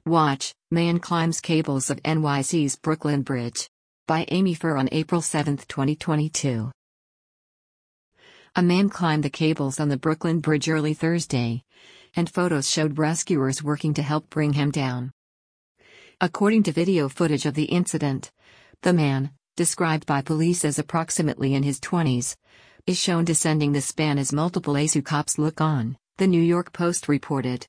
Watch, Man Climbs Cables of NYC's Brooklyn Bridge. By Amy Furr on April 7, 2022. A man climbed the cables on the Brooklyn Bridge early Thursday, and photos showed rescuers working to help bring him down. According to video footage of the incident, the man, described by police as approximately in his 20s, is shown descending the span as multiple ASU cops look on, the New York Post reported.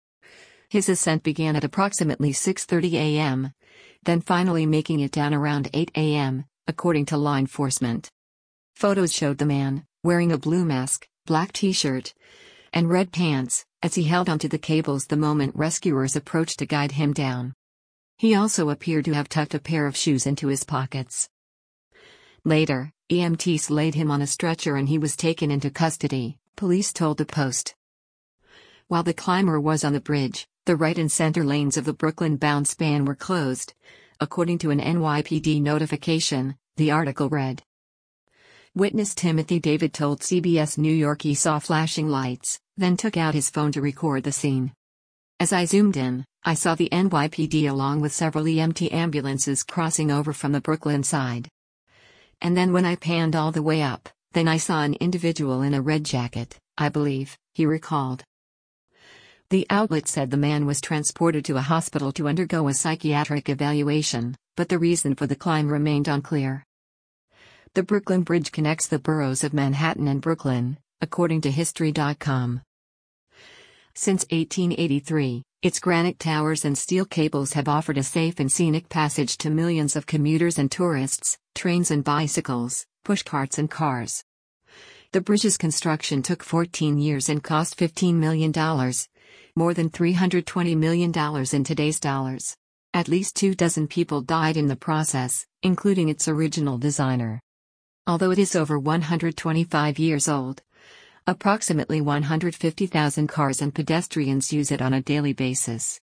His ascent began at approximately 6:30 a.m., then finally making it down around 8 a.m., according to law enforcement. Photos showed the man, wearing a blue mask, black t-shirt, and red pants, as he held onto the cables the moment rescuers approached to guide him down. He also appeared to have tucked a pair of shoes into his pockets. Later, EMTs laid him on a stretcher and he was taken into custody, police told the Post. While the climber was on the bridge, the right and center lanes of the Brooklyn-bound span were closed, according to an NYPD notification, the article read. Witness Timothy David told CBS New York he saw flashing lights, then took out his phone to record the scene. As I zoomed in, I saw the NYPD along with several EMT ambulances crossing over from the Brooklyn side. And then when I panned all the way up, then I saw an individual in a red jacket, I believe, he recalled. The outlet said the man was transported to a hospital to undergo a psychiatric evaluation, but the reason for the climb remained unclear. The Brooklyn Bridge connects the boroughs of Manhattan and Brooklyn, according to History.com. Since 1883, its granite towers and steel cables have offered a safe and scenic passage to millions of commuters and tourists, trains and bicycles, pushcarts and cars. The bridge's construction took 14 years and cost $15 million. More than $320 million in today's dollars. At least 24 people died in the process, including its original designer. Although it is over 125 years old, approximately 150,000 cars and pedestrians use it on a daily basis.